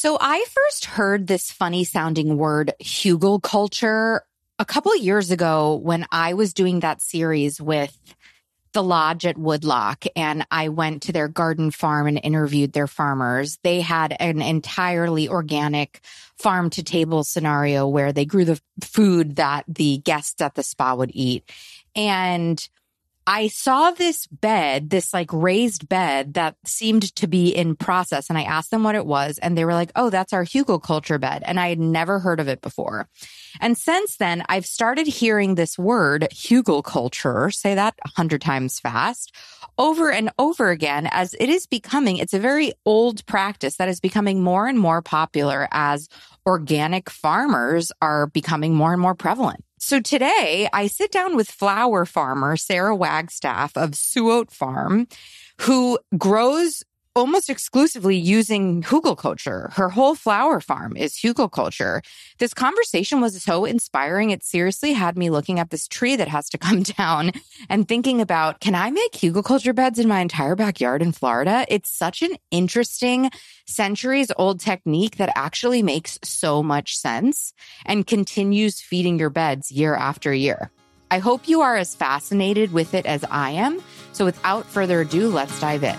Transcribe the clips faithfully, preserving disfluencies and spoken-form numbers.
So I first heard this funny sounding word, hugelkultur, a couple of years ago when I was doing that series with the lodge at Woodlock, and I went to their garden farm and interviewed their farmers. They had an entirely organic farm to table scenario where they grew the food that the guests at the spa would eat. And I saw this bed, this like raised bed that seemed to be in process. And I asked them what it was. And they were like, oh, that's our hugelkultur bed. And I had never heard of it before. And since then, I've started hearing this word, hugelkultur, say that a hundred times fast, over and over again, as it is becoming, it's a very old practice that is becoming more and more popular as organic farmers are becoming more and more prevalent. So today I sit down with flower farmer Sarah Wagstaff of Suote Farm, who grows almost exclusively using hugelkultur. Her whole flower farm is hugelkultur. This conversation was so inspiring. It seriously had me looking at this tree that has to come down and thinking about, can I make hugelkultur beds in my entire backyard in Florida? It's such an interesting centuries old technique that actually makes so much sense and continues feeding your beds year after year. I hope you are as fascinated with it as I am. So without further ado, let's dive in.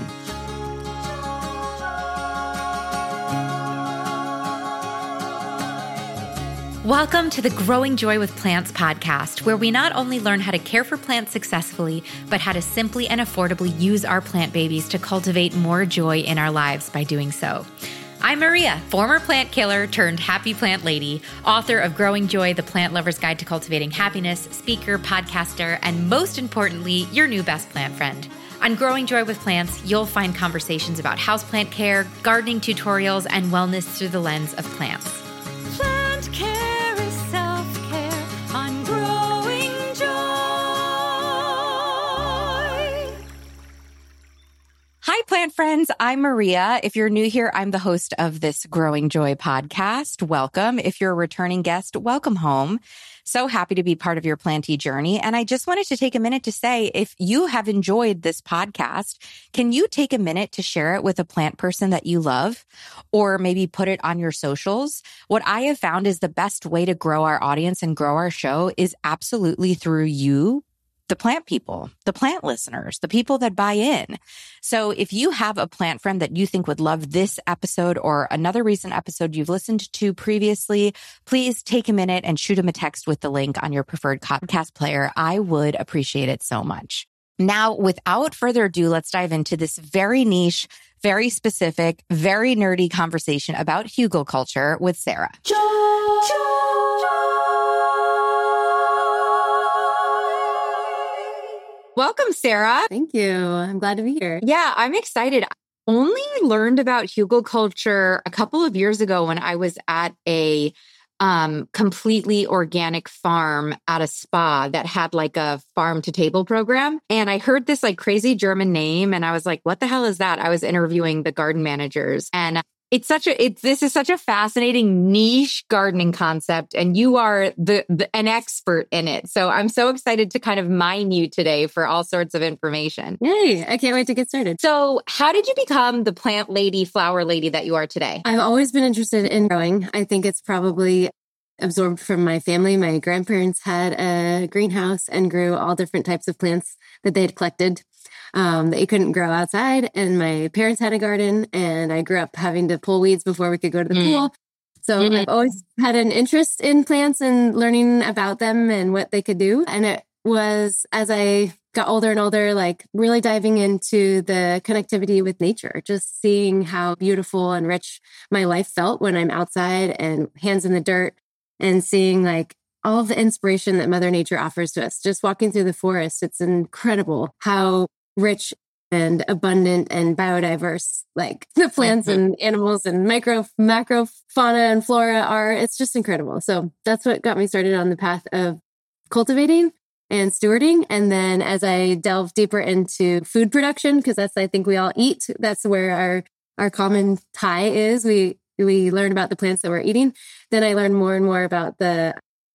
Welcome to the Growing Joy with Plants podcast, where we not only learn how to care for plants successfully, but how to simply and affordably use our plant babies to cultivate more joy in our lives by doing so. I'm Maria, former plant killer turned happy plant lady, author of Growing Joy, the Plant Lover's Guide to Cultivating Happiness, speaker, podcaster, and most importantly, your new best plant friend. On Growing Joy with Plants, you'll find conversations about houseplant care, gardening tutorials, and wellness through the lens of plants. Plant care. Hi, plant friends. I'm Maria. If you're new here, I'm the host of this Growing Joy podcast. Welcome. If you're a returning guest, welcome home. So happy to be part of your planty journey. And I just wanted to take a minute to say, if you have enjoyed this podcast, can you take a minute to share it with a plant person that you love, or maybe put it on your socials? What I have found is the best way to grow our audience and grow our show is absolutely through you, the plant people, the plant listeners, the people that buy in. So if you have a plant friend that you think would love this episode or another recent episode you've listened to previously, please take a minute and shoot them a text with the link on your preferred podcast player. I would appreciate it so much. Now, without further ado, let's dive into this very niche, very specific, very nerdy conversation about hugelkultur with Sarah. Joy, joy. Welcome, Sarah. Thank you. I'm glad to be here. Yeah, I'm excited. I only learned about hugelkultur a couple of years ago when I was at a um, completely organic farm at a spa that had like a farm to table program. And I heard this like crazy German name and I was like, what the hell is that? I was interviewing the garden managers, and It's such a, it's, this is such a fascinating niche gardening concept, and you are the, the, an expert in it. So I'm so excited to kind of mine you today for all sorts of information. Yay. I can't wait to get started. So how did you become the plant lady, flower lady that you are today? I've always been interested in growing. I think it's probably absorbed from my family. My grandparents had a greenhouse and grew all different types of plants that they had collected. Um, that you couldn't grow outside. And my parents had a garden, and I grew up having to pull weeds before we could go to the mm. pool. So mm-hmm. I've always had an interest in plants and learning about them and what they could do. And it was as I got older and older, like really diving into the connectivity with nature, just seeing how beautiful and rich my life felt when I'm outside and hands in the dirt, and seeing like all of the inspiration that Mother Nature offers to us. Just walking through the forest, it's incredible how rich and abundant and biodiverse, like the plants and animals and micro, macro fauna and flora are. It's just incredible. So that's what got me started on the path of cultivating and stewarding. And then as I delve deeper into food production, because that's, I think we all eat, that's where our, our common tie is. We, we learn about the plants that we're eating. Then I learned more and more about the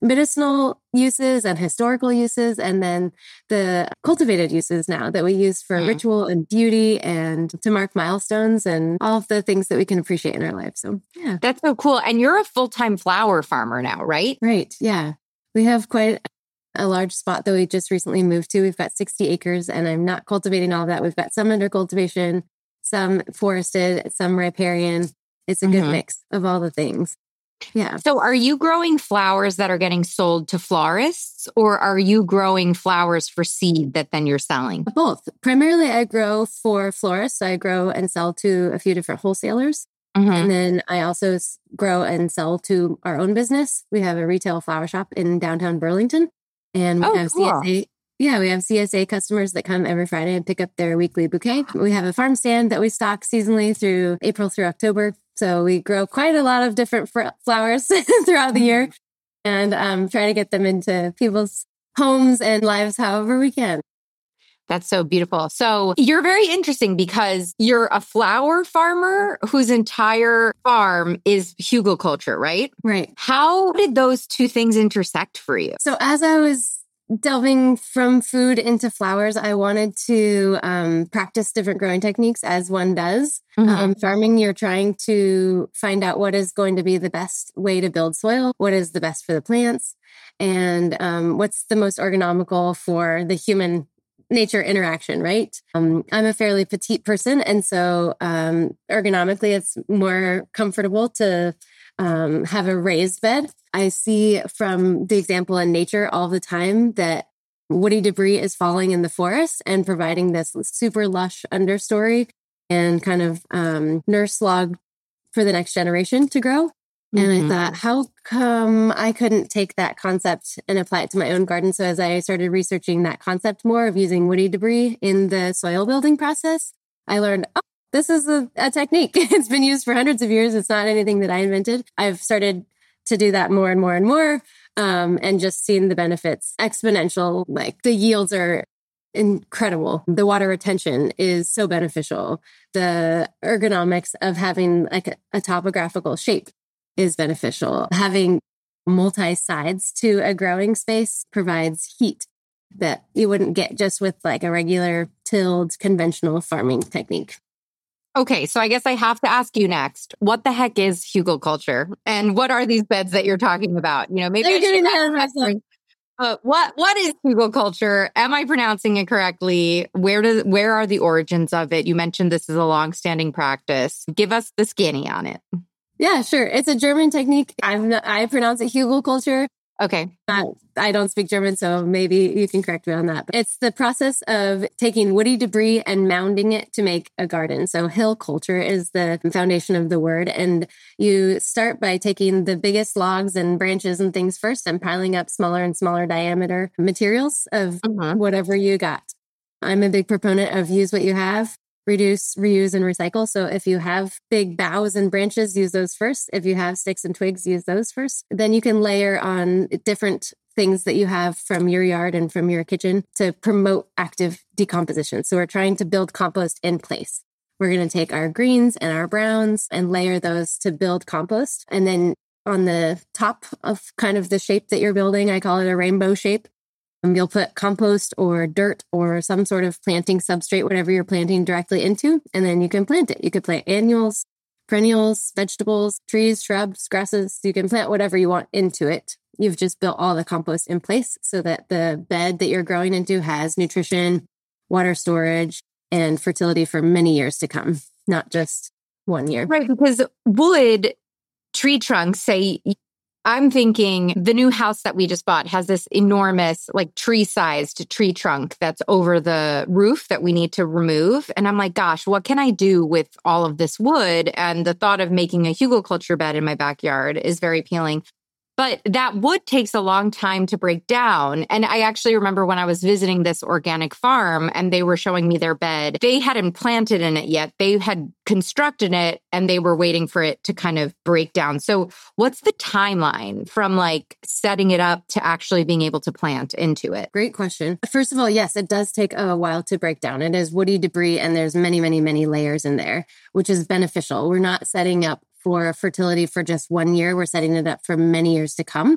medicinal uses and historical uses, and then the cultivated uses now that we use for mm. ritual and beauty and to mark milestones and all of the things that we can appreciate in our lives. So, yeah. That's so cool. And you're a full-time flower farmer now, right? Right. Yeah. We have quite a large spot that we just recently moved to. We've got sixty acres, and I'm not cultivating all of that. We've got some under cultivation, some forested, some riparian. It's a good mm-hmm. mix of all the things. Yeah. So are you growing flowers that are getting sold to florists, or are you growing flowers for seed that then you're selling? Both. Primarily, I grow for florists. I grow and sell to a few different wholesalers. Mm-hmm. And then I also grow and sell to our own business. We have a retail flower shop in downtown Burlington. And we oh, have cool. C S A. Yeah, we have C S A customers that come every Friday and pick up their weekly bouquet. We have a farm stand that we stock seasonally through April through October. So we grow quite a lot of different fr- flowers throughout the year and um, try to get them into people's homes and lives however we can. That's so beautiful. So you're very interesting because you're a flower farmer whose entire farm is hugelkultur, right? Right. How did those two things intersect for you? So as I was delving from food into flowers, I wanted to um, practice different growing techniques as one does. Mm-hmm. Um, farming, you're trying to find out what is going to be the best way to build soil, what is the best for the plants, and um, what's the most ergonomical for the human nature interaction, right? Um, I'm a fairly petite person, and so um, ergonomically, it's more comfortable to um, have a raised bed. I see from the example in nature all the time that woody debris is falling in the forest and providing this super lush understory and kind of um, nurse log for the next generation to grow. Mm-hmm. And I thought, how come I couldn't take that concept and apply it to my own garden? So as I started researching that concept more of using woody debris in the soil building process, I learned, oh, this is a, a technique. It's been used for hundreds of years. It's not anything that I invented. I've started to do that more and more and more um, and just seen the benefits exponential. Like the yields are incredible. The water retention is so beneficial. The ergonomics of having like a, a topographical shape is beneficial. Having multi-sides to a growing space provides heat that you wouldn't get just with like a regular tilled conventional farming technique. Okay, so I guess I have to ask you next, what the heck is hugelkultur? And what are these beds that you're talking about? You know, maybe I'm getting ahead of myself. Uh, what what is hugelkultur? Am I pronouncing it correctly? Where does where are the origins of it? You mentioned this is a long-standing practice. Give us the skinny on it. Yeah, sure. It's a German technique. I'm not, I pronounce it hugelkultur. Okay. Uh, I don't speak German, so maybe you can correct me on that. But it's the process of taking woody debris and mounding it to make a garden. So hill culture is the foundation of the word. And you start by taking the biggest logs and branches and things first and piling up smaller and smaller diameter materials of uh-huh. whatever you got. I'm a big proponent of use what you have. Reduce, reuse, and recycle. So if you have big boughs and branches, use those first. If you have sticks and twigs, use those first. Then you can layer on different things that you have from your yard and from your kitchen to promote active decomposition. So we're trying to build compost in place. We're going to take our greens and our browns and layer those to build compost. And then on the top of kind of the shape that you're building, I call it a rainbow shape. You'll put compost or dirt or some sort of planting substrate, whatever you're planting directly into, and then you can plant it. You could plant annuals, perennials, vegetables, trees, shrubs, grasses. You can plant whatever you want into it. You've just built all the compost in place so that the bed that you're growing into has nutrition, water storage, and fertility for many years to come, not just one year. Right, because wood tree trunks say... I'm thinking the new house that we just bought has this enormous, like tree-sized tree trunk that's over the roof that we need to remove. And I'm like, gosh, what can I do with all of this wood? And the thought of making a hugelkultur bed in my backyard is very appealing. But that wood takes a long time to break down. And I actually remember when I was visiting this organic farm and they were showing me their bed, they hadn't planted in it yet. They had constructed it and they were waiting for it to kind of break down. So what's the timeline from like setting it up to actually being able to plant into it? Great question. First of all, yes, it does take a while to break down. It is woody debris and there's many, many, many layers in there, which is beneficial. We're not setting up for fertility for just one year. We're setting it up for many years to come.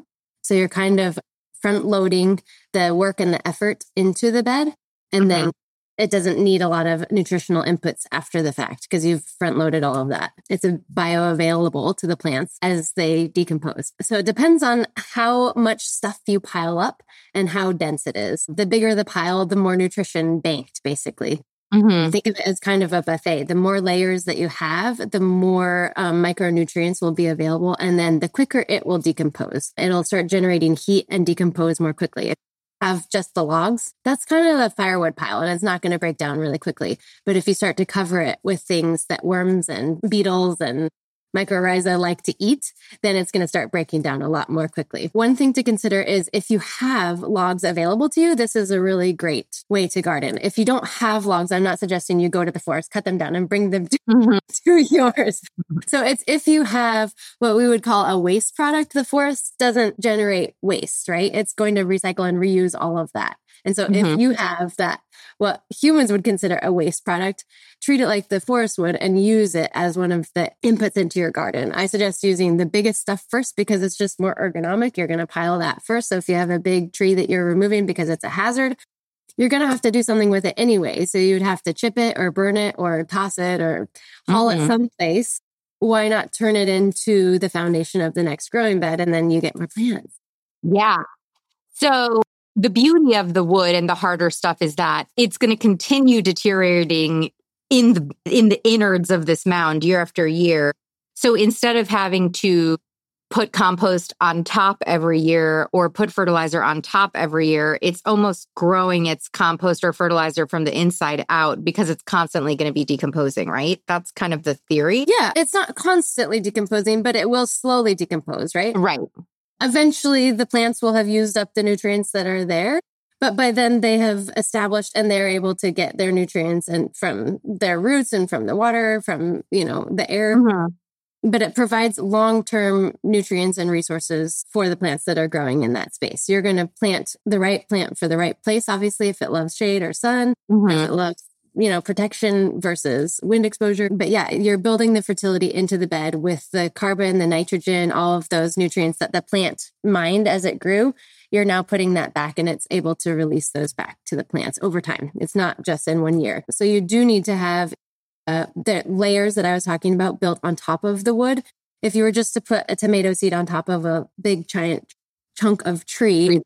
So you're kind of front loading the work and the effort into the bed. And mm-hmm. then it doesn't need a lot of nutritional inputs after the fact because you've front loaded all of that. It's a bioavailable to the plants as they decompose. So it depends on how much stuff you pile up and how dense it is. The bigger the pile, the more nutrition banked, basically. Mm-hmm. Think of it as kind of a buffet. The more layers that you have, the more um, micronutrients will be available. And then the quicker it will decompose. It'll start generating heat and decompose more quickly. If you have just the logs, that's kind of a firewood pile and it's not going to break down really quickly. But if you start to cover it with things that worms and beetles and mycorrhiza like to eat, then it's going to start breaking down a lot more quickly. One thing to consider is if you have logs available to you, this is a really great way to garden. If you don't have logs, I'm not suggesting you go to the forest, cut them down and bring them to, mm-hmm. to yours. So it's if you have what we would call a waste product, the forest doesn't generate waste, right? It's going to recycle and reuse all of that. And so mm-hmm. if you have that, what humans would consider a waste product, treat it like the forest would and use it as one of the inputs into your garden. I suggest using the biggest stuff first because it's just more ergonomic. You're going to pile that first. So if you have a big tree that you're removing because it's a hazard, you're going to have to do something with it anyway. So you'd have to chip it or burn it or toss it or haul mm-hmm. it someplace. Why not turn it into the foundation of the next growing bed and then you get more plants? Yeah. So the beauty of the wood and the harder stuff is that it's going to continue deteriorating in the in the innards of this mound year after year. So instead of having to put compost on top every year or put fertilizer on top every year, it's almost growing its compost or fertilizer from the inside out because it's constantly going to be decomposing, right? That's kind of the theory. Yeah, it's not constantly decomposing, but it will slowly decompose, right? Right. Eventually, the plants will have used up the nutrients that are there, but by then they have established and they're able to get their nutrients and from their roots and from the water, from, you know, the air. Mm-hmm. But it provides long-term nutrients and resources for the plants that are growing in that space. You're going to plant the right plant for the right place, obviously, if it loves shade or sun, mm-hmm. if it loves you know, protection versus wind exposure. But yeah, you're building the fertility into the bed with the carbon, the nitrogen, all of those nutrients that the plant mined as it grew. You're now putting that back and it's able to release those back to the plants over time. It's not just in one year. So you do need to have uh, the layers that I was talking about built on top of the wood. If you were just to put a tomato seed on top of a big giant chunk of tree,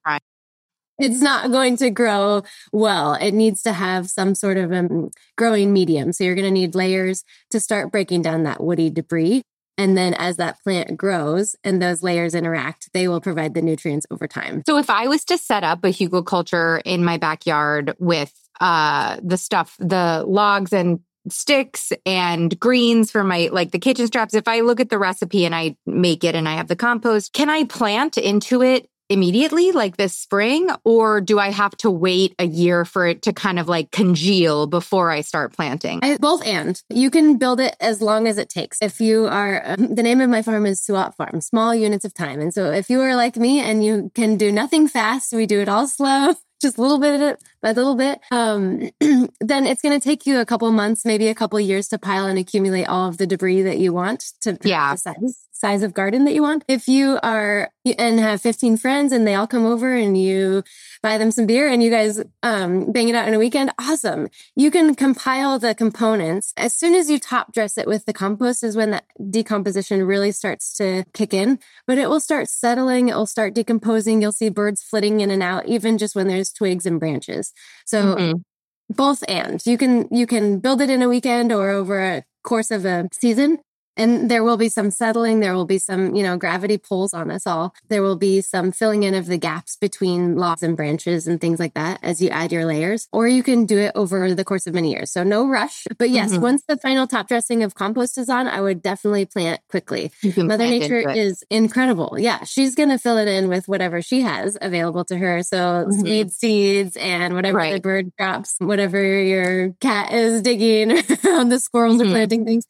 it's not going to grow well. It needs to have some sort of um, growing medium. So you're going to need layers to start breaking down that woody debris. And then as that plant grows and those layers interact, they will provide the nutrients over time. So if I was to set up a hugelkultur in my backyard with uh, the stuff, the logs and sticks and greens for my, like the kitchen straps, if I look at the recipe and I make it and I have the compost, can I plant into it immediately, like this spring, or do I have to wait a year for it to kind of like congeal before I start planting? I, both and. You can build it as long as it takes. If you are, um, the name of my farm is Suat Farm, small units of time. And so if you are like me and you can do nothing fast, we do it all slow, just a little bit by little bit, um, then it's going to take you a couple months, maybe a couple years to pile and accumulate all of the debris that you want to yeah. the size, size of garden that you want. If you are and have fifteen friends and they all come over and you buy them some beer and you guys um, bang it out in a weekend, awesome. You can compile the components. As soon as you top dress it with the compost is when that decomposition really starts to kick in, but it will start settling. It will start decomposing. You'll see birds flitting in and out, even just when there's twigs and branches. So mm-hmm. both and you can, you can build it in a weekend or over a course of a season. And there will be some settling. There will be some, you know, gravity pulls on us all. There will be some filling in of the gaps between logs and branches and things like that as you add your layers. Or you can do it over the course of many years. So no rush. But yes, mm-hmm. once the final top dressing of compost is on, I would definitely plant quickly. Mother Nature is incredible. Yeah, she's going to fill it in with whatever she has available to her. So mm-hmm. seed seeds and whatever right. the bird drops, whatever your cat is digging, the squirrels mm-hmm. are planting things.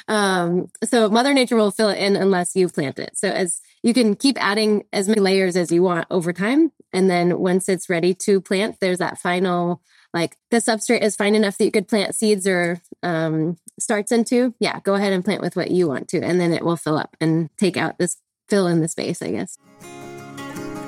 Um, so Mother Nature will fill it in unless you plant it. So as you can keep adding as many layers as you want over time. And then once it's ready to plant, there's that final, like the substrate is fine enough that you could plant seeds or, um, starts into. Yeah, go ahead and plant with what you want to, and then it will fill up and take out this, fill in the space, I guess.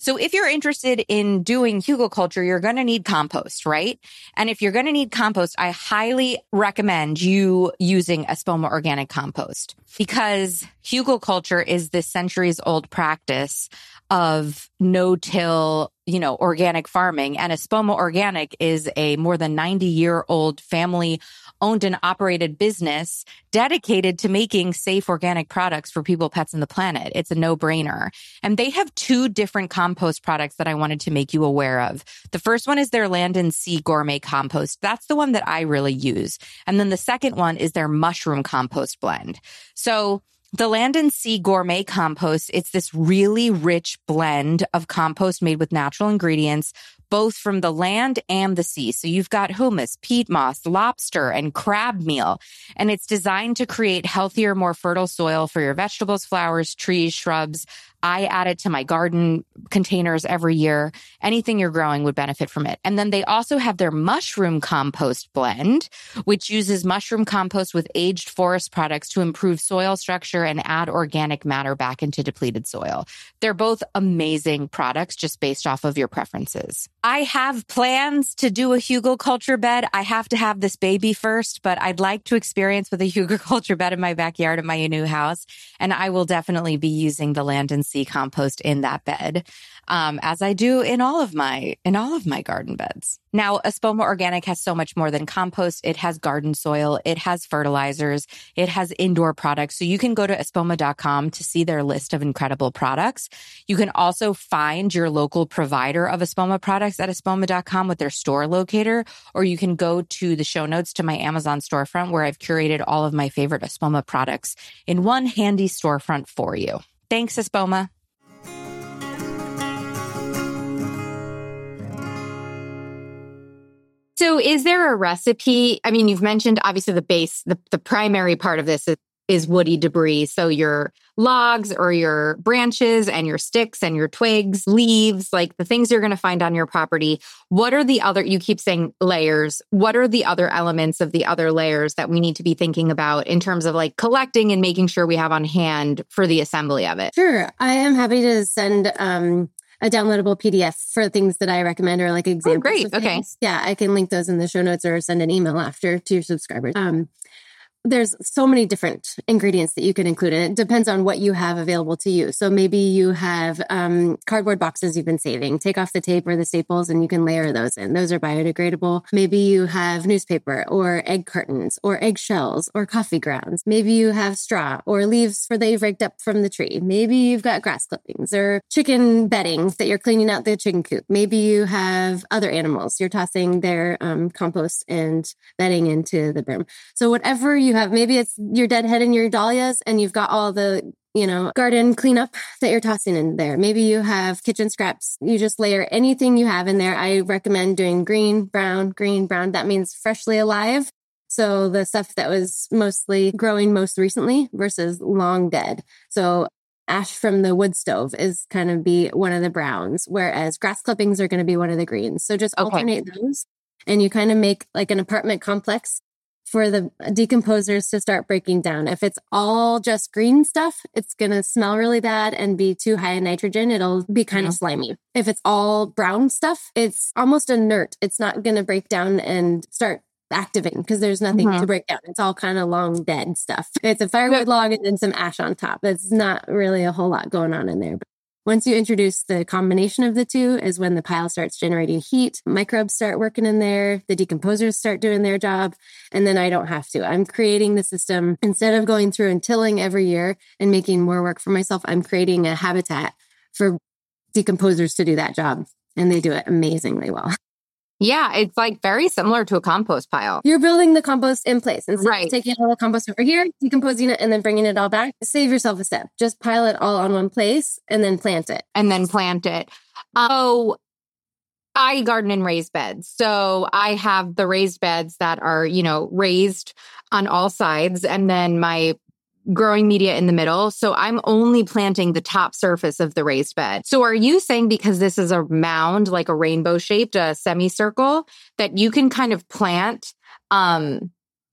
So if you're interested in doing hugelkultur, you're going to need compost, right? And if you're going to need compost, I highly recommend you using Espoma organic compost, because hugelkultur is this centuries old practice of no-till, you know, organic farming. And Espoma Organic is a more than ninety year old family owned and operated business dedicated to making safe organic products for people, pets, and the planet. It's a no-brainer. And they have two different compost products that I wanted to make you aware of. The first one is their Land and Sea Gourmet Compost. That's the one that I really use. And then the second one is their Mushroom Compost Blend. So the Land and Sea Gourmet Compost, it's this really rich blend of compost made with natural ingredients, both from the land and the sea. So you've got humus, peat moss, lobster, and crab meal. And it's designed to create healthier, more fertile soil for your vegetables, flowers, trees, shrubs. I add it to my garden containers every year. Anything you're growing would benefit from it. And then they also have their Mushroom Compost Blend, which uses mushroom compost with aged forest products to improve soil structure and add organic matter back into depleted soil. They're both amazing products just based off of your preferences. I have plans to do a hugelkultur bed. I have to have this baby first, but I'd like to experience with a hugelkultur bed in my backyard at my new house. And I will definitely be using the Land and Sea compost in that bed, um, as I do in all of my in all of my garden beds. Now, Espoma Organic has so much more than compost. It has garden soil. It has fertilizers. It has indoor products. So you can go to espoma dot com to see their list of incredible products. You can also find your local provider of Espoma products at espoma dot com with their store locator, or you can go to the show notes to my Amazon storefront where I've curated all of my favorite Espoma products in one handy storefront for you. Thanks, Espoma. So is there a recipe? I mean, you've mentioned obviously the base, the, the primary part of this is, is woody debris. So your logs or your branches and your sticks and your twigs, leaves, like the things you're going to find on your property. What are the other, you keep saying layers. What are the other elements of the other layers that we need to be thinking about in terms of like collecting and making sure we have on hand for the assembly of it? Sure. I am happy to send um, a downloadable P D F for things that I recommend or like examples. Oh, great. Of Okay. things. Yeah, I can link those in the show notes or send an email after to your subscribers. Um, There's so many different ingredients that you can include in it. It depends on what you have available to you. So maybe you have um, cardboard boxes you've been saving. Take off the tape or the staples and you can layer those in. Those are biodegradable. Maybe you have newspaper or egg cartons or egg shells or coffee grounds. Maybe you have straw or leaves for that you've raked up from the tree. Maybe you've got grass clippings or chicken bedding that you're cleaning out the chicken coop. Maybe you have other animals. You're tossing their um, compost and bedding into the brim. So whatever you have, maybe it's your deadhead and your dahlias and you've got all the, you know, garden cleanup that you're tossing in there. Maybe you have kitchen scraps. You just layer anything you have in there. I recommend doing green, brown, green, brown. That means freshly alive. So the stuff that was mostly growing most recently versus long dead. So ash from the wood stove is kind of be one of the browns, whereas grass clippings are going to be one of the greens. So just Okay. alternate those and you kind of make like an apartment complex for the decomposers to start breaking down. If it's all just green stuff, it's going to smell really bad and be too high in nitrogen. It'll be kind Mhm. of slimy. If it's all brown stuff, it's almost inert. It's not going to break down and start activating because there's nothing Mhm. to break down. It's all kind of long dead stuff. It's a firewood log and then some ash on top. It's not really a whole lot going on in there. But once you introduce the combination of the two is when the pile starts generating heat, microbes start working in there, the decomposers start doing their job, and then I don't have to. I'm creating the system. Instead of going through and tilling every year and making more work for myself, I'm creating a habitat for decomposers to do that job, and they do it amazingly well. Yeah, it's like very similar to a compost pile. You're building the compost in place. Instead Right. of taking all the compost over here, decomposing it, and then bringing it all back, save yourself a step. Just pile it all on one place and then plant it. And then plant it. Oh, I garden in raised beds. So I have the raised beds that are, you know, raised on all sides and then my growing media in the middle. So I'm only planting the top surface of the raised bed. So are you saying because this is a mound, like a rainbow shaped, a semicircle, that you can kind of plant, um,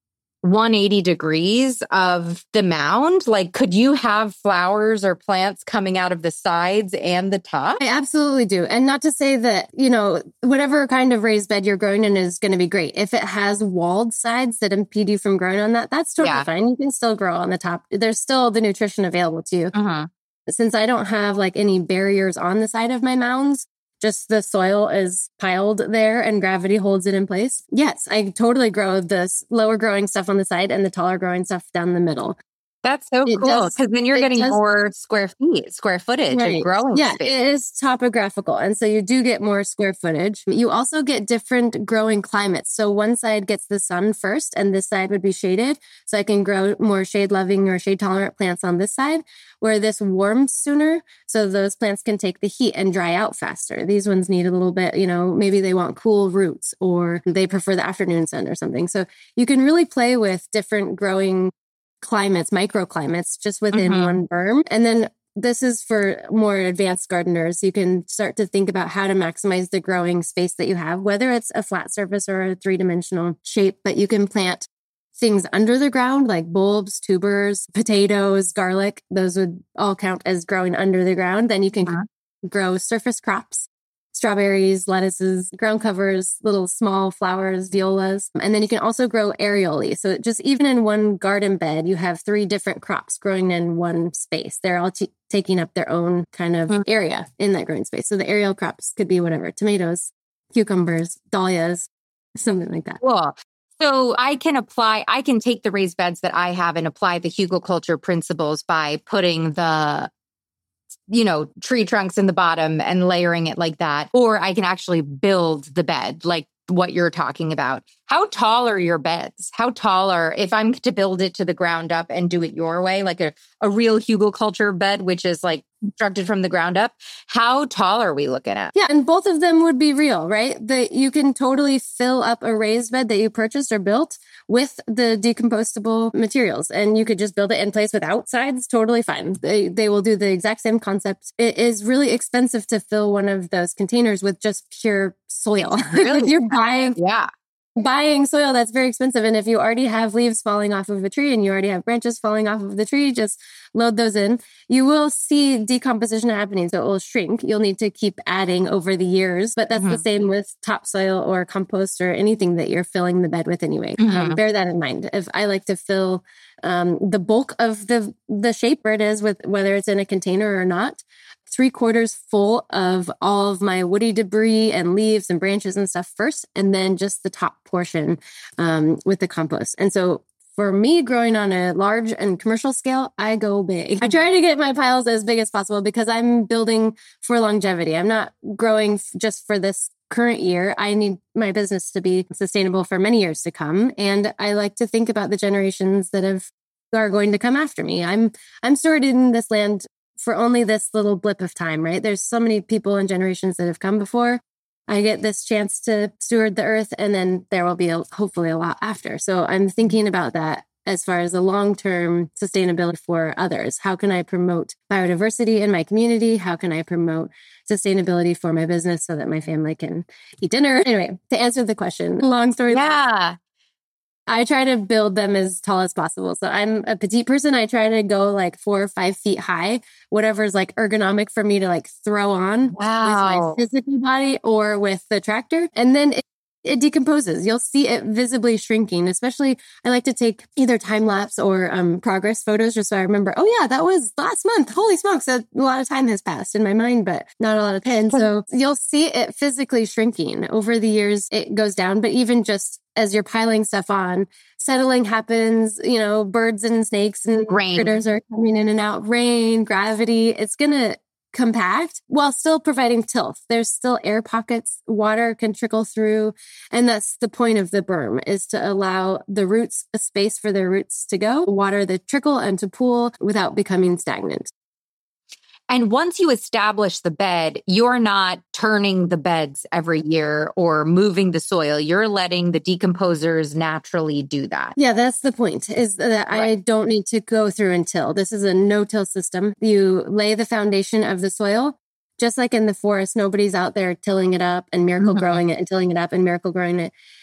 one hundred eighty degrees of the mound? Like, could you have flowers or plants coming out of the sides and the top? I absolutely do. And not to say that, you know, whatever kind of raised bed you're growing in is going to be great. If it has walled sides that impede you from growing on that, that's totally Yeah. fine. You can still grow on the top. There's still the nutrition available to you. Uh-huh. Since I don't have like any barriers on the side of my mounds, just the soil is piled there and gravity holds it in place. Yes, I totally grow this lower growing stuff on the side and the taller growing stuff down the middle. That's so It cool does- because then you're it getting does- more square feet, square footage Right. and growing Yeah, space. it is topographical. And so you do get more square footage. You also get different growing climates. So one side gets the sun first and this side would be shaded. So I can grow more shade loving or shade tolerant plants on this side where this warms sooner. So those plants can take the heat and dry out faster. These ones need a little bit, you know, maybe they want cool roots or they prefer the afternoon sun or something. So you can really play with different growing climates, microclimates, just within Mhm. one berm. And then this is for more advanced gardeners. You can start to think about how to maximize the growing space that you have, whether it's a flat surface or a three-dimensional shape, but you can plant things under the ground like bulbs, tubers, potatoes, garlic. Those would all count as growing under the ground. Then you can Uh-huh. grow surface crops, strawberries, lettuces, ground covers, little small flowers, violas. And then you can also grow aerially. So just even in one garden bed, you have three different crops growing in one space. They're all t- taking up their own kind of Mm. area in that growing space. So the aerial crops could be whatever, tomatoes, cucumbers, dahlias, something like that. Cool. So I can apply, I can take the raised beds that I have and apply the hugelkultur principles by putting the, you know, tree trunks in the bottom and layering it like that. Or I can actually build the bed like what you're talking about. How tall are your beds? How tall are, if I'm to build it to the ground up and do it your way, like a, a real hugelkultur bed, which is like constructed from the ground up, how tall are we looking at? Yeah, and both of them would be real, right? That you can totally fill up a raised bed that you purchased or built with the decomposable materials, and you could just build it in place without sides. Totally fine. They they will do the exact same concept. It is really expensive to fill one of those containers with just pure soil. Really? If you're buying Yeah. buying soil, that's very expensive. And if you already have leaves falling off of a tree and you already have branches falling off of the tree, just load those in. You will see decomposition happening. So it will shrink. You'll need to keep adding over the years, but that's Mhm. the same with topsoil or compost or anything that you're filling the bed with anyway. Mhm. Um, bear that in mind. If I like to fill um, the bulk of the, the shape where it is with whether it's in a container or not, three quarters full of all of my woody debris and leaves and branches and stuff first, and then just the top portion um, with the compost. And so for me, growing on a large and commercial scale, I go big. I try to get my piles as big as possible because I'm building for longevity. I'm not growing f- just for this current year. I need my business to be sustainable for many years to come. And I like to think about the generations that have are going to come after me. I'm I'm stored in this land for only this little blip of time, right? There's so many people and generations that have come before. I get this chance to steward the earth, and then there will be a, hopefully a lot after. So I'm thinking about that as far as the long-term sustainability for others. How can I promote biodiversity in my community? How can I promote sustainability for my business so that my family can eat dinner? Anyway, to answer the question, long story. Yeah. I try to build them as tall as possible. So I'm a petite person. I try to go like four or five feet high, whatever's like ergonomic for me to like throw on Wow. with my physical body or with the tractor. And then it, it decomposes. You'll see it visibly shrinking, especially I like to take either time lapse or um, progress photos just so I remember, oh yeah, that was last month. Holy smokes. A lot of time has passed in my mind, but not a lot of time. So you'll see it physically shrinking over the years. It goes down, but even just as you're piling stuff on, settling happens, you know, birds and snakes and Rain. critters are coming in and out, rain, gravity. It's going to compact while still providing tilth. There's still air pockets, water can trickle through. And that's the point of the berm, is to allow the roots a space for their roots to go, water the trickle and to pool without becoming stagnant. And once you establish the bed, you're not turning the beds every year or moving the soil. You're letting the decomposers naturally do that. Yeah, that's the point, is that I Right. don't need to go through and till. This is a no-till system. You lay the foundation of the soil, just like in the forest. Nobody's out there tilling it up and miracle Mhm. growing it and tilling it up and miracle growing it.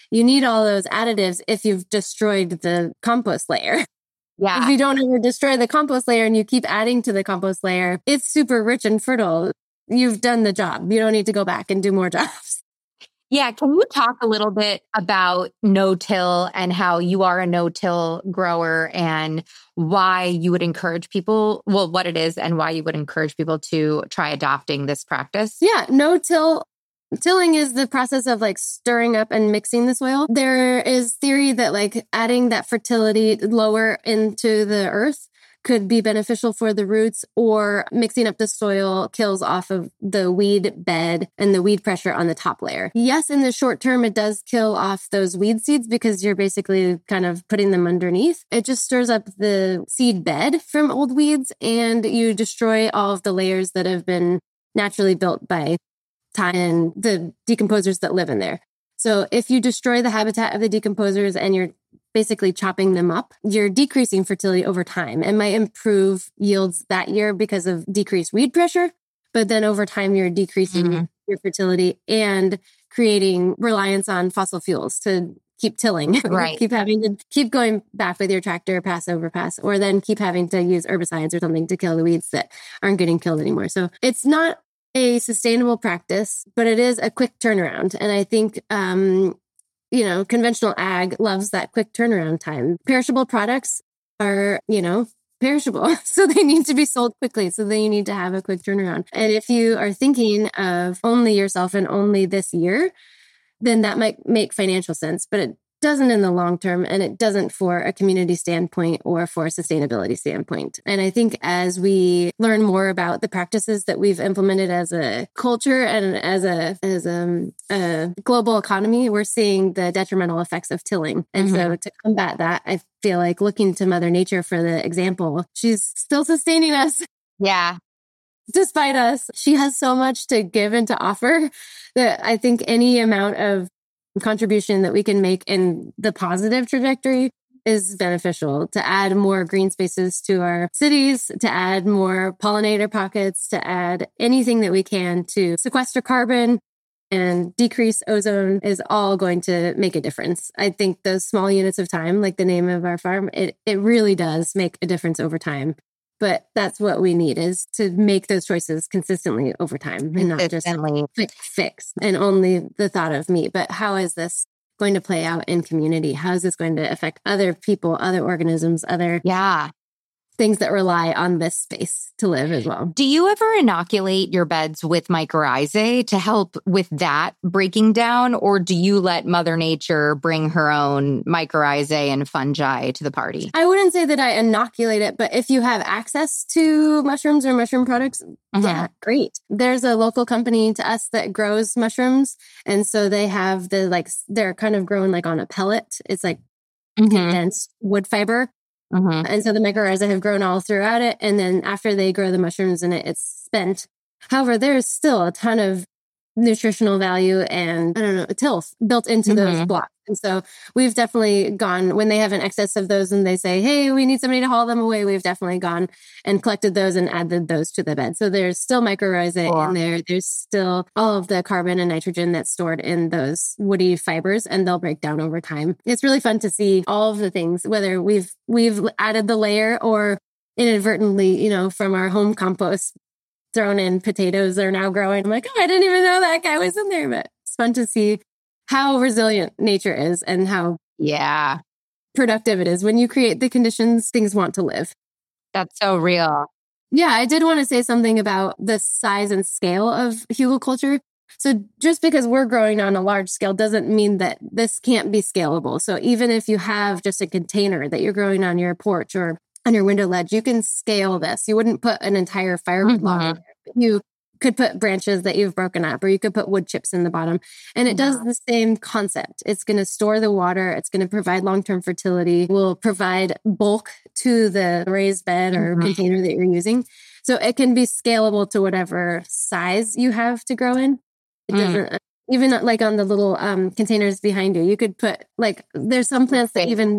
you need all those additives if you've destroyed the compost layer. Yeah. If you don't ever destroy the compost layer and you keep adding to the compost layer, it's super rich and fertile. You've done the job. You don't need to go back and do more jobs. Yeah. Can you talk a little bit about no-till and how you are a no-till grower and why you would encourage people, well, what it is and why you would encourage people to try adopting this practice? Yeah. No-till. Tilling is the process of like stirring up and mixing the soil. There is theory that like adding that fertility lower into the earth could be beneficial for the roots, or mixing up the soil kills off of the weed bed and the weed pressure on the top layer. Yes, in the short term, it does kill off those weed seeds because you're basically kind of putting them underneath. It just stirs up the seed bed from old weeds, and you destroy all of the layers that have been naturally built by time and the decomposers that live in there. So if you destroy the habitat of the decomposers and you're basically chopping them up, you're decreasing fertility over time. It might improve yields that year because of decreased weed pressure, but then over time you're decreasing mm-hmm. your fertility and creating reliance on fossil fuels to keep tilling, right? Keep having to keep going back with your tractor, pass over pass, or then keep having to use herbicides or something to kill the weeds that aren't getting killed anymore. So it's not a sustainable practice, but it is a quick turnaround. And I think, um, you know, conventional ag loves that quick turnaround time. Perishable products are, you know, perishable. So they need to be sold quickly. So then you need to have a quick turnaround. And if you are thinking of only yourself and only this year, then that might make financial sense, but it doesn't in the long term, and it doesn't for a community standpoint or for a sustainability standpoint. And I think as we learn more about the practices that we've implemented as a culture and as a as a, a global economy, we're seeing the detrimental effects of tilling. And mm-hmm. so to combat that, I feel like looking to Mother Nature for the example, she's still sustaining us. Yeah. Despite us, she has so much to give and to offer that I think any amount of contribution that we can make in the positive trajectory is beneficial. To add more green spaces to our cities, to add more pollinator pockets, to add anything that we can to sequester carbon and decrease ozone is all going to make a difference. I think those small units of time, like the name of our farm, it, it really does make a difference over time. But that's what we need, is to make those choices consistently over time and not just quick fix and only the thought of me. But how is this going to play out in community? How is this going to affect other people, other organisms, other yeah. things that rely on this space to live as well? Do you ever inoculate your beds with mycorrhizae to help with that breaking down? Or do you let Mother Nature bring her own mycorrhizae and fungi to the party? I wouldn't say that I inoculate it, but if you have access to mushrooms or mushroom products, mm-hmm. yeah, great. There's a local company to us that grows mushrooms. And so they have the, like, they're kind of grown like on a pellet. It's like mm-hmm. condensed wood fiber. Mm-hmm. And so the mycorrhizae have grown all throughout it. And then after they grow the mushrooms in it, it's spent. However, there's still a ton of nutritional value and, I don't know, tilth built into mm-hmm. those blocks. And so we've definitely gone, when they have an excess of those and they say, hey, we need somebody to haul them away, we've definitely gone and collected those and added those to the bed. So there's still mycorrhizae cool. in there. There's still all of the carbon and nitrogen that's stored in those woody fibers, and they'll break down over time. It's really fun to see all of the things, whether we've we've added the layer or inadvertently, you know, from our home compost, thrown in potatoes that are now growing. I'm like, oh, I didn't even know that guy was in there. But it's fun to see how resilient nature is and how yeah productive it is. When you create the conditions, things want to live. That's so real. Yeah, I did want to say something about the size and scale of hugelkultur. So just because we're growing on a large scale doesn't mean that this can't be scalable. So even if you have just a container that you're growing on your porch or on your window ledge, you can scale this. You wouldn't put an entire firewood mm-hmm. log in there. You could put branches that you've broken up, or you could put wood chips in the bottom. And it does the same concept. It's going to store the water. It's going to provide long-term fertility, will provide bulk to the raised bed or mm-hmm. container that you're using. So it can be scalable to whatever size you have to grow in. It doesn't, mm. even like on the little um, containers behind you, you could put like, there's some plants that even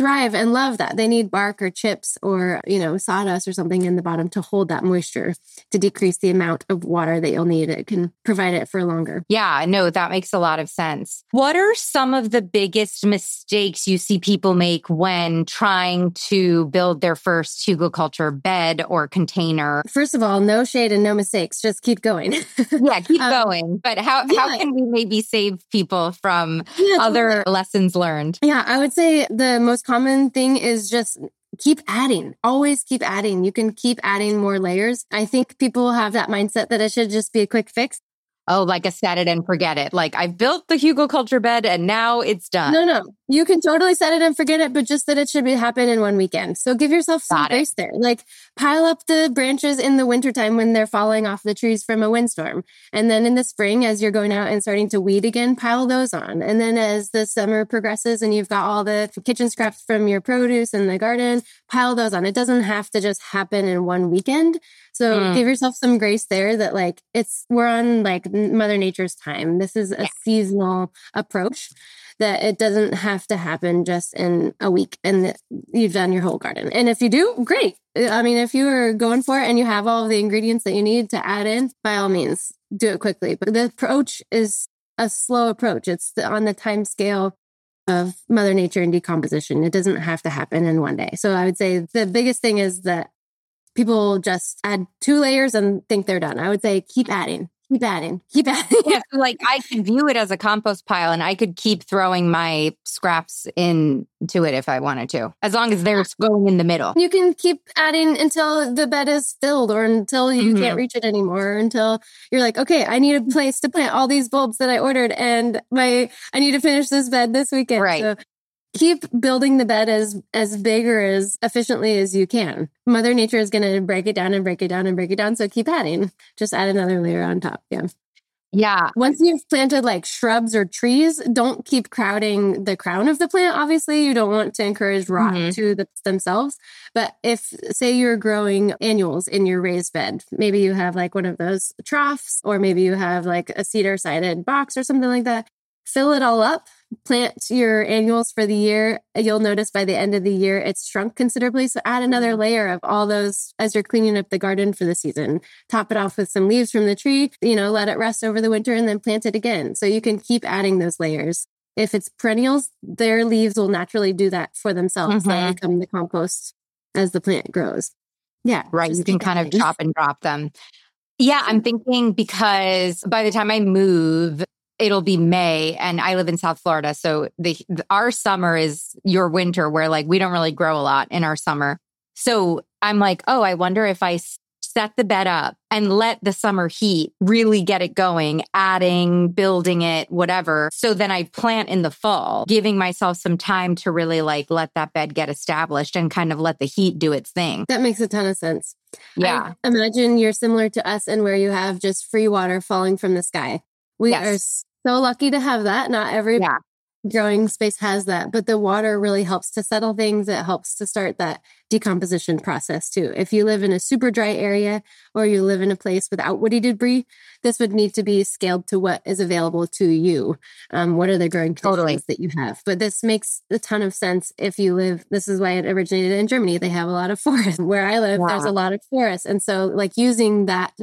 thrive and love that. They need bark or chips or, you know, sawdust or something in the bottom to hold that moisture, to decrease the amount of water that you'll need. It can provide it for longer. Yeah, no, that makes a lot of sense. What are some of the biggest mistakes you see people make when trying to build their first hugelkultur bed or container? First of all, no shade and no mistakes. Just keep going. Yeah, keep um, going. But how, yeah. how can we maybe save people from yeah, other totally. lessons learned? Yeah, I would say the most common thing is just keep adding. Always keep adding. You can keep adding more layers. I think people have that mindset that it should just be a quick fix. Oh, like a set it and forget it. Like I've built the hugelkultur bed and now it's done. No, no. You can totally set it and forget it, but just that it should be happen in one weekend. So give yourself some Got it. grace there. Like pile up the branches in the wintertime when they're falling off the trees from a windstorm. And then in the spring, as you're going out and starting to weed again, pile those on. And then as the summer progresses and you've got all the kitchen scraps from your produce in the garden, pile those on. It doesn't have to just happen in one weekend. So mm. give yourself some grace there that like it's, we're on like Mother Nature's time. This is a yeah. seasonal approach that it doesn't have to happen just in a week and that you've done your whole garden. And if you do, great. I mean, if you are going for it and you have all of the ingredients that you need to add in, by all means, do it quickly. But the approach is a slow approach. It's on the time scale of Mother Nature and decomposition. It doesn't have to happen in one day. So I would say the biggest thing is that people just add two layers and think they're done. I would say keep adding, keep adding, keep adding. Yeah, so like I could view it as a compost pile and I could keep throwing my scraps into it if I wanted to, as long as they're going in the middle. You can keep adding until the bed is filled or until you mm-hmm. can't reach it anymore, until you're like, okay, I need a place to plant all these bulbs that I ordered and my I need to finish this bed this weekend. Right. So keep building the bed as as big or as efficiently as you can. Mother Nature is going to break it down and break it down and break it down. So keep adding. Just add another layer on top. Yeah. Yeah. Once you've planted like shrubs or trees, don't keep crowding the crown of the plant. Obviously, you don't want to encourage rot mm-hmm. to the, themselves. But if, say, you're growing annuals in your raised bed, maybe you have like one of those troughs, or maybe you have like a cedar-sided box or something like that. Fill it all up, plant your annuals for the year. You'll notice by the end of the year, it's shrunk considerably. So add another layer of all those as you're cleaning up the garden for the season. Top it off with some leaves from the tree, you know, let it rest over the winter and then plant it again. So you can keep adding those layers. If it's perennials, their leaves will naturally do that for themselves. Mm-hmm. They become the compost as the plant grows. Yeah. Right. You can kind of chop and drop them. Yeah. I'm thinking because by the time I move, it'll be May and I live in South Florida. So the, the our summer is your winter where like we don't really grow a lot in our summer. So I'm like, oh, I wonder if I set the bed up and let the summer heat really get it going, adding, building it, whatever. So then I plant in the fall, giving myself some time to really like let that bed get established and kind of let the heat do its thing. That makes a ton of sense. Yeah. I imagine you're similar to us and where you have just free water falling from the sky. We yes. are so lucky to have that. Not every yeah. growing space has that, but the water really helps to settle things. It helps to start that decomposition process too. If you live in a super dry area or you live in a place without woody debris, this would need to be scaled to what is available to you. Um, what are the growing conditions totally. that you have? But this makes a ton of sense if you live, this is why it originated in Germany. They have a lot of forests. Where I live, wow. there's a lot of forests. And so like using that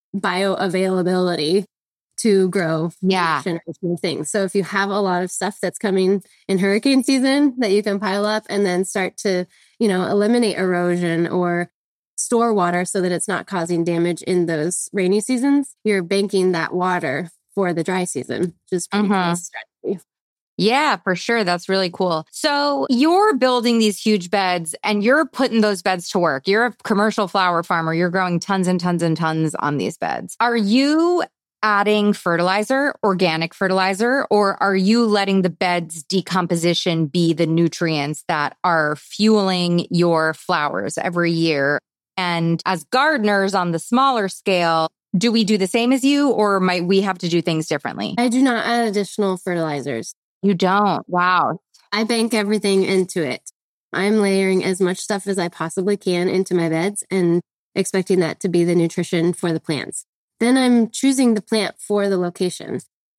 bioavailability to grow yeah. things. So if you have a lot of stuff that's coming in hurricane season that you can pile up and then start to, you know, eliminate erosion or store water so that it's not causing damage in those rainy seasons, you're banking that water for the dry season, which is pretty uh-huh. cool strategy. Yeah, for sure. That's really cool. So you're building these huge beds and you're putting those beds to work. You're a commercial flower farmer. You're growing tons and tons and tons on these beds. Are you adding fertilizer, organic fertilizer, or are you letting the bed's decomposition be the nutrients that are fueling your flowers every year? And as gardeners on the smaller scale, do we do the same as you, or might we have to do things differently? I do not add additional fertilizers. You don't? Wow. I bank everything into it. I'm layering as much stuff as I possibly can into my beds and expecting that to be the nutrition for the plants. Then I'm choosing the plant for the location.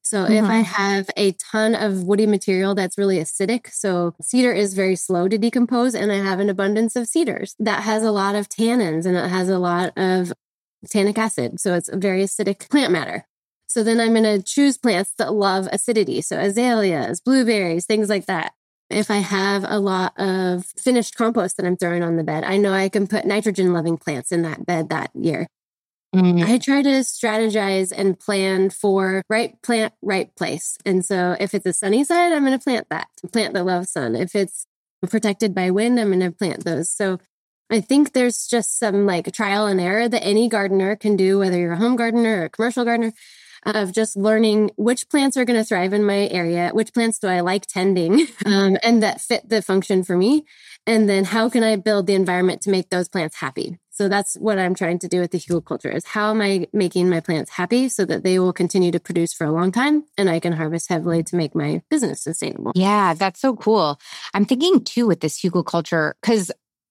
So if I Mhm. have a ton of woody material that's really acidic, so cedar is very slow to decompose, and I have an abundance of cedars that has a lot of tannins and it has a lot of tannic acid. So it's a very acidic plant matter. So then I'm going to choose plants that love acidity. So azaleas, blueberries, things like that. If I have a lot of finished compost that I'm throwing on the bed, I know I can put nitrogen loving plants in that bed that year. Mhm. I try to strategize and plan for right plant, right place. And so if it's a sunny side, I'm going to plant that, plant that loves sun. If it's protected by wind, I'm going to plant those. So I think there's just some like trial and error that any gardener can do, whether you're a home gardener or a commercial gardener, of just learning which plants are going to thrive in my area, which plants do I like tending, um, and that fit the function for me. And then how can I build the environment to make those plants happy? So that's what I'm trying to do with the hugelkultur is how am I making my plants happy so that they will continue to produce for a long time and I can harvest heavily to make my business sustainable. Yeah, that's so cool. I'm thinking too with this hugelkultur, because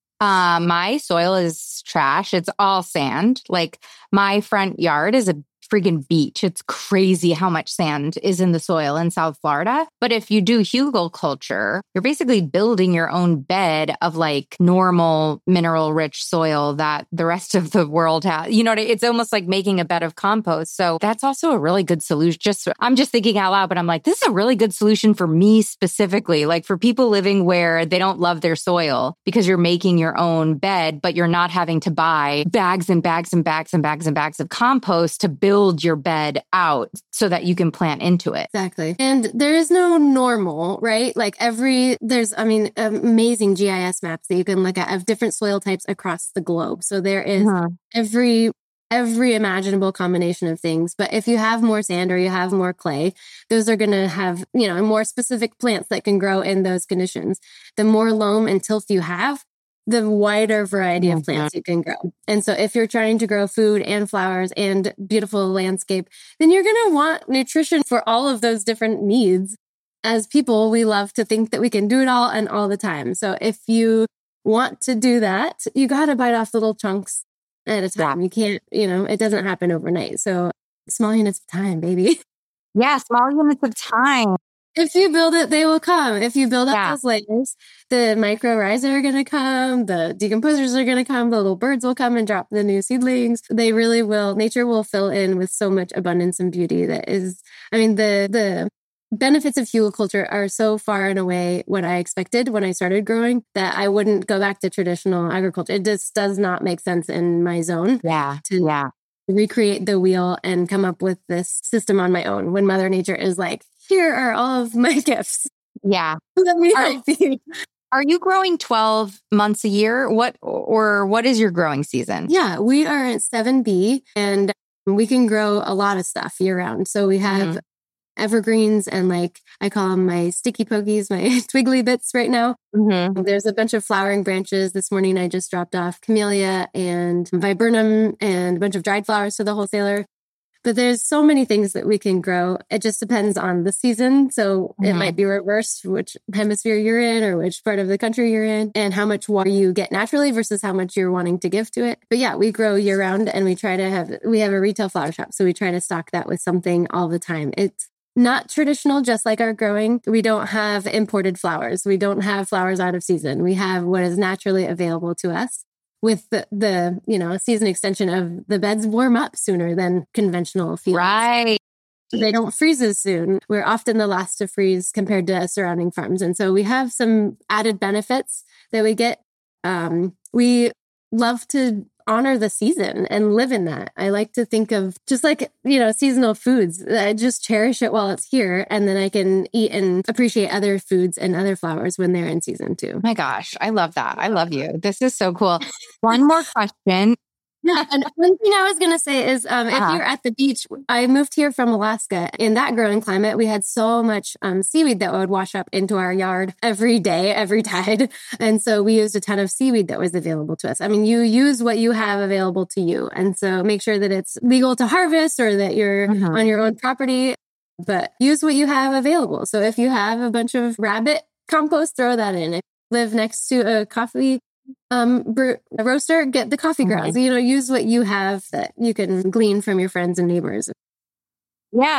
uh, my soil is trash. It's all sand. Like my front yard is a freaking beach. It's crazy how much sand is in the soil in South Florida. But if you do hugelkultur, you're basically building your own bed of like normal mineral rich soil that the rest of the world has. You know, it's almost like making a bed of compost. So that's also a really good solution. Just I'm just thinking out loud, but I'm like, this is a really good solution for me specifically, like for people living where they don't love their soil because you're making your own bed, but you're not having to buy bags and bags and bags and bags and bags of compost to build your bed out so that you can plant into it. Exactly. And there is no normal, right? Like every, there's, I mean, amazing G I S maps that you can look at of different soil types across the globe. So there is Uh-huh. every, every imaginable combination of things. But if you have more sand or you have more clay, those are going to have, you know, more specific plants that can grow in those conditions. The more loam and tilth you have, the wider variety of plants you can grow. And so if you're trying to grow food and flowers and beautiful landscape, then you're going to want nutrition for all of those different needs. As people, we love to think that we can do it all and all the time. So if you want to do that, you got to bite off little chunks at a time. Yeah. You can't, you know, it doesn't happen overnight. So small units of time, baby. Yeah, small units of time. If you build it, they will come. If you build up Yeah. those layers, the mycorrhizae are going to come, the decomposers are going to come, the little birds will come and drop the new seedlings. They really will. Nature will fill in with so much abundance and beauty that is, I mean, the, the benefits of hugelkultur are so far and away what I expected when I started growing that I wouldn't go back to traditional agriculture. It just does not make sense in my zone. Yeah. To yeah. recreate the wheel and come up with this system on my own when Mother Nature is like, here are all of my gifts. Yeah. Let me Are, help you. Are you growing twelve months a year? What or what is your growing season? Yeah, we are at seven B and we can grow a lot of stuff year round. So we have mm-hmm. evergreens and like I call them my sticky pokies, my twiggly bits right now. Mm-hmm. There's a bunch of flowering branches. This morning I just dropped off camellia and viburnum and a bunch of dried flowers to the wholesaler. But there's so many things that we can grow. It just depends on the season. So mm-hmm. it might be reversed, which hemisphere you're in or which part of the country you're in and how much water you get naturally versus how much you're wanting to give to it. But yeah, we grow year round and we try to have, we have a retail flower shop. So we try to stock that with something all the time. It's not traditional, just like our growing. We don't have imported flowers. We don't have flowers out of season. We have what is naturally available to us. With the, the, you know, season extension of the beds warm up sooner than conventional fields. Right. They don't freeze as soon. We're often the last to freeze compared to surrounding farms. And so we have some added benefits that we get. Um, we love to honor the season and live in that. I like to think of just like, you know, seasonal foods. I just cherish it while it's here. And then I can eat and appreciate other foods and other flowers when they're in season too. Oh my gosh, I love that. I love you. This is so cool. One more question. Yeah, and one thing I was going to say is um, if uh-huh. you're at the beach, I moved here from Alaska. In that growing climate, we had so much um, seaweed that would wash up into our yard every day, every tide. And so we used a ton of seaweed that was available to us. I mean, you use what you have available to you. And so make sure that it's legal to harvest or that you're uh-huh. on your own property, but use what you have available. So if you have a bunch of rabbit compost, throw that in. If you live next to a coffee Um, brew, a roaster, get the coffee grounds, okay. you know, use what you have that you can glean from your friends and neighbors. Yeah, that's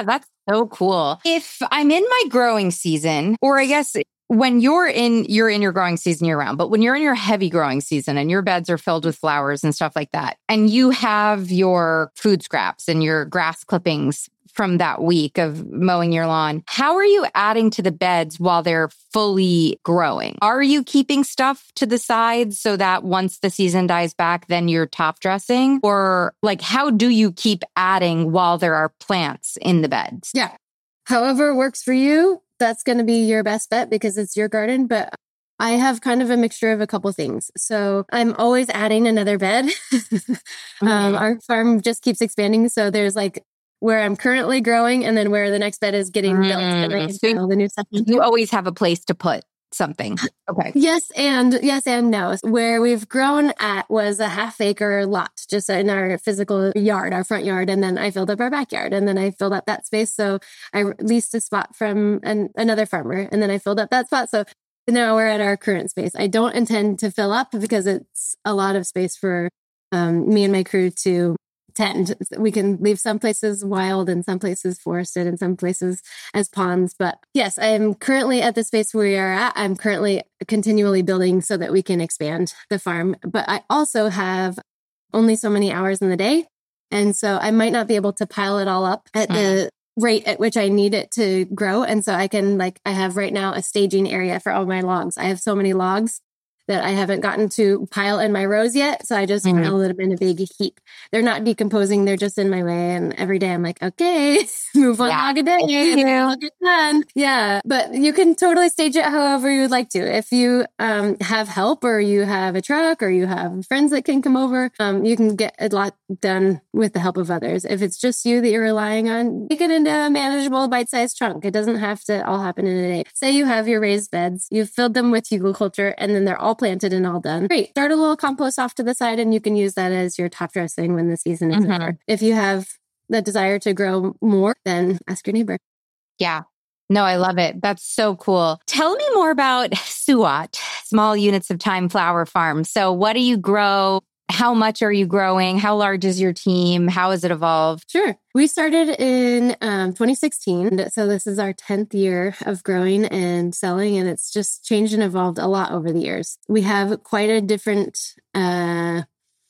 So cool. If I'm in my growing season, or I guess when you're in, you're in your growing season year round, but when you're in your heavy growing season and your beds are filled with flowers and stuff like that, and you have your food scraps and your grass clippings from that week of mowing your lawn, how are you adding to the beds while they're fully growing? Are you keeping stuff to the side so that once the season dies back, then you're top dressing? Or like, how do you keep adding while there are plants in the beds? Yeah. However works for you, that's going to be your best bet because it's your garden. But I have kind of a mixture of a couple things. So I'm always adding another bed. Mm-hmm. um, our farm just keeps expanding. So there's like where I'm currently growing and then where the next bed is getting Mm, built. And I can so all the new stuff. You always have a place to put something. Okay. Yes and yes and no. Where we've grown at was a half acre lot just in our physical yard, our front yard. And then I filled up our backyard and then I filled up that space. So I leased a spot from an, another farmer and then I filled up that spot. So now we're at our current space. I don't intend to fill up because it's a lot of space for um, me and my crew to tend. We can leave some places wild and some places forested and some places as ponds. But yes, I am currently at the space where we are at. I'm currently continually building so that we can expand the farm. But I also have only so many hours in the day. And so I might not be able to pile it all up at the rate at which I need it to grow. And so I can like, I have right now a staging area for all my logs. I have so many logs that I haven't gotten to pile in my rows yet. So I just mm-hmm. pile them in a big heap. They're not decomposing. They're just in my way. And every day I'm like, okay, move one yeah. log a day. And I'll get done. Yeah. But you can totally stage it however you would like to. If you um, have help or you have a truck or you have friends that can come over, um, you can get a lot done with the help of others. If it's just you that you're relying on, make it into a manageable bite-sized chunk. It doesn't have to all happen in a day. Say you have your raised beds, you've filled them with hugelkultur, and then they're all planted and all done. Great. Start a little compost off to the side and you can use that as your top dressing when the season is mm-hmm. over. If you have the desire to grow more, then ask your neighbor. Yeah. No, I love it. That's so cool. Tell me more about Suat, Small Units of Time Flower Farm. So what do you grow? How much are you growing? How large is your team? How has it evolved? Sure. We started in um, twenty sixteen. So this is our tenth year of growing and selling, and it's just changed and evolved a lot over the years. We have quite a different uh,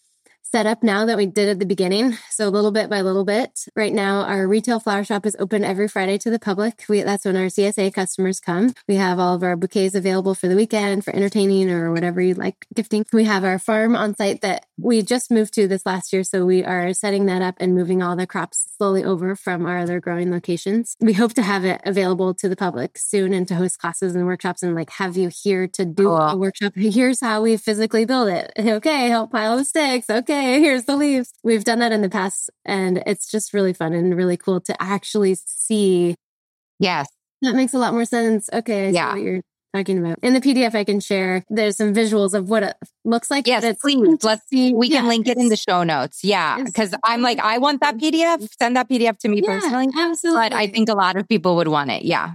setup now that we did at the beginning. So little bit by little bit. Right now, our retail flower shop is open every Friday to the public. We, that's when our C S A customers come. We have all of our bouquets available for the weekend, for entertaining or whatever you like gifting. We have our farm on site that we just moved to this last year. So we are setting that up and moving all the crops slowly over from our other growing locations. We hope to have it available to the public soon and to host classes and workshops and like have you here to do cool. a workshop. Here's how we physically build it. Okay, help pile the sticks. Okay. Here's the leaves. We've done that in the past and it's just really fun and really cool to actually see. Yes. That makes a lot more sense. Okay. I yeah. see what you're talking about. In the P D F I can share, there's some visuals of what it looks like. Yes, please. Let's see. We can yeah, link it in the show notes. Yeah. Because I'm like, I want that P D F. Send that P D F to me yeah, personally. Absolutely. But I think a lot of people would want it. Yeah.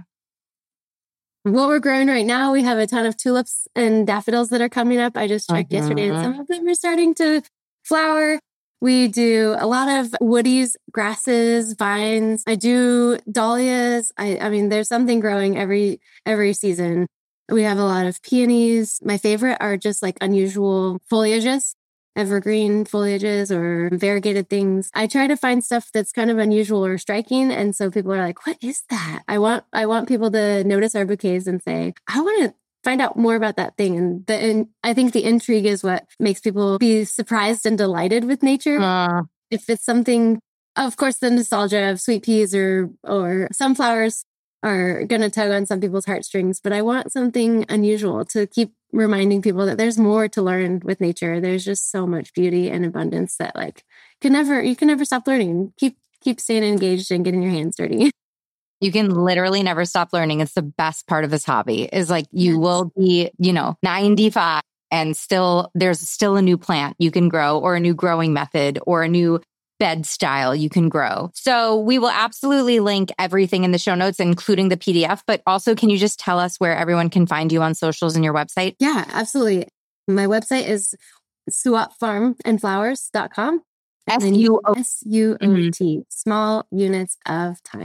What we're growing right now, we have a ton of tulips and daffodils that are coming up. I just checked mm-hmm. yesterday and some of them are starting to flower. We do a lot of woodies, grasses, vines. I do dahlias. I, I mean, there's something growing every every season. We have a lot of peonies. My favorite are just like unusual foliages, evergreen foliages or variegated things. I try to find stuff that's kind of unusual or striking. And so people are like, what is that? I want I want people to notice our bouquets and say, I want to find out more about that thing. And, the, and I think the intrigue is what makes people be surprised and delighted with nature. Uh. If it's something, of course, the nostalgia of sweet peas or or sunflowers are going to tug on some people's heartstrings. But I want something unusual to keep reminding people that there's more to learn with nature. There's just so much beauty and abundance that like can never, you can never stop learning. Keep, keep staying engaged and getting your hands dirty. You can literally never stop learning. It's the best part of this hobby is like you yes. will be, you know, ninety-five and still there's still a new plant you can grow or a new growing method or a new bed style you can grow. So we will absolutely link everything in the show notes, including the P D F. But also, can you just tell us where everyone can find you on socials and your website? Yeah, absolutely. My website is suat farm and flowers dot com. S U O S U O T, Small Units of Time.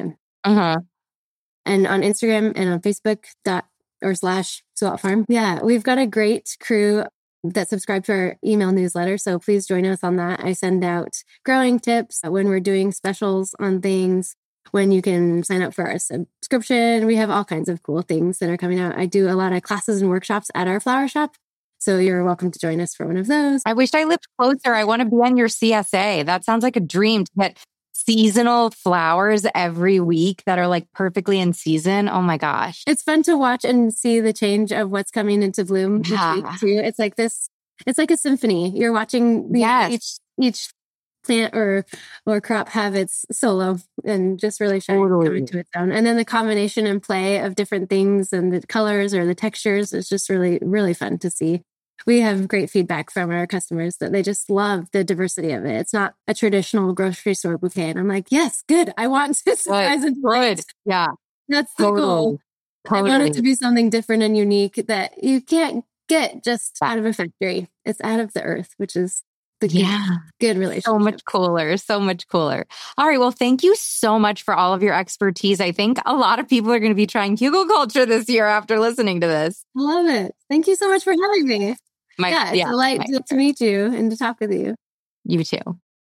Uh-huh. And on Instagram and on Facebook dot or slash Suat Farm. Yeah, we've got a great crew that subscribe to our email newsletter. So please join us on that. I send out growing tips when we're doing specials on things, when you can sign up for our subscription. We have all kinds of cool things that are coming out. I do a lot of classes and workshops at our flower shop. So you're welcome to join us for one of those. I wish I lived closer. I want to be on your C S A. That sounds like a dream to get seasonal flowers every week that are like perfectly in season. Oh my gosh. It's fun to watch and see the change of what's coming into bloom. Yeah. Too. It's like this, it's like a symphony. You're watching the, yes. each, each plant or or crop have its solo and just really shine totally. into its own. And then the combination and play of different things and the colors or the textures is just really, really fun to see. We have great feedback from our customers that they just love the diversity of it. It's not a traditional grocery store bouquet. And I'm like, yes, good. I want to surprise and good. Yeah. That's the totally. goal. Totally. I want it to be something different and unique that you can't get just out of a factory. It's out of the earth, which is the good, yeah. good relationship. So much cooler. So much cooler. All right. Well, thank you so much for all of your expertise. I think a lot of people are going to be trying hugelkultur this year after listening to this. I love it. Thank you so much for having me. My, yeah, it's yeah, a delight my, to, to meet you and to talk with you. You too.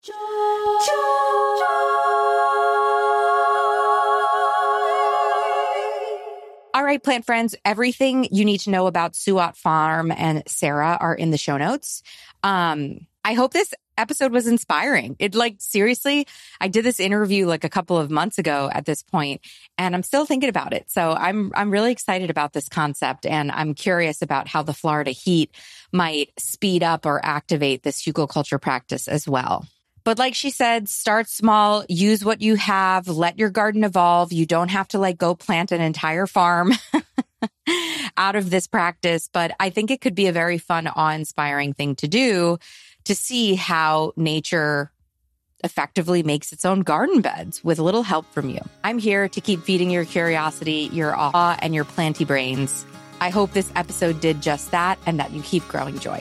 All right, plant friends, everything you need to know about Suat Farm and Sarah are in the show notes. Um, I hope this episode was inspiring. It like, seriously, I did this interview like a couple of months ago at this point, and I'm still thinking about it. So I'm, I'm really excited about this concept, and I'm curious about how the Florida heat might speed up or activate this hugelkultur practice as well. But like she said, start small, use what you have, let your garden evolve. You don't have to like go plant an entire farm out of this practice. But I think it could be a very fun, awe-inspiring thing to do to see how nature effectively makes its own garden beds with a little help from you. I'm here to keep feeding your curiosity, your awe, and your planty brains. I hope this episode did just that and that you keep growing joy.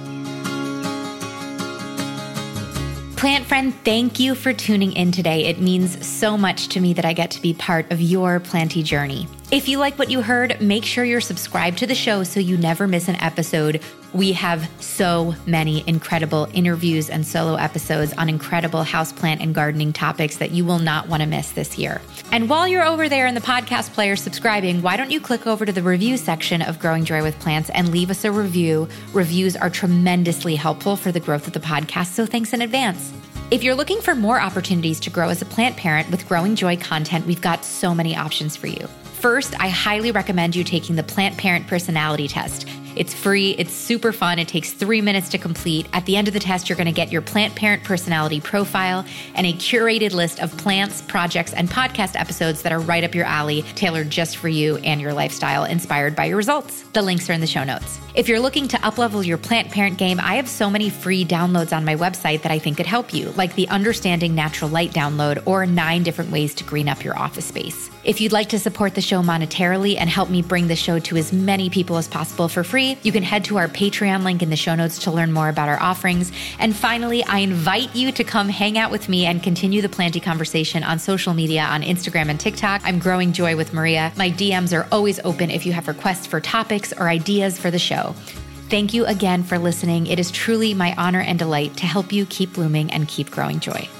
Plant friend, thank you for tuning in today. It means so much to me that I get to be part of your planty journey. If you like what you heard, make sure you're subscribed to the show so you never miss an episode. We have so many incredible interviews and solo episodes on incredible houseplant and gardening topics that you will not want to miss this year. And while you're over there in the podcast player subscribing, why don't you click over to the review section of Growing Joy with Plants and leave us a review. Reviews are tremendously helpful for the growth of the podcast, so thanks in advance. If you're looking for more opportunities to grow as a plant parent with Growing Joy content, we've got so many options for you. First, I highly recommend you taking the Plant Parent Personality Test. It's free, it's super fun, it takes three minutes to complete. At the end of the test, you're gonna get your plant parent personality profile and a curated list of plants, projects, and podcast episodes that are right up your alley, tailored just for you and your lifestyle, inspired by your results. The links are in the show notes. If you're looking to uplevel your plant parent game, I have so many free downloads on my website that I think could help you, like the Understanding Natural Light download or nine different ways to green up your office space. If you'd like to support the show monetarily and help me bring the show to as many people as possible for free, you can head to our Patreon link in the show notes to learn more about our offerings. And finally, I invite you to come hang out with me and continue the planty conversation on social media on Instagram and TikTok. I'm Growing Joy with Maria. My D Ms are always open if you have requests for topics or ideas for the show. Thank you again for listening. It is truly my honor and delight to help you keep blooming and keep growing joy.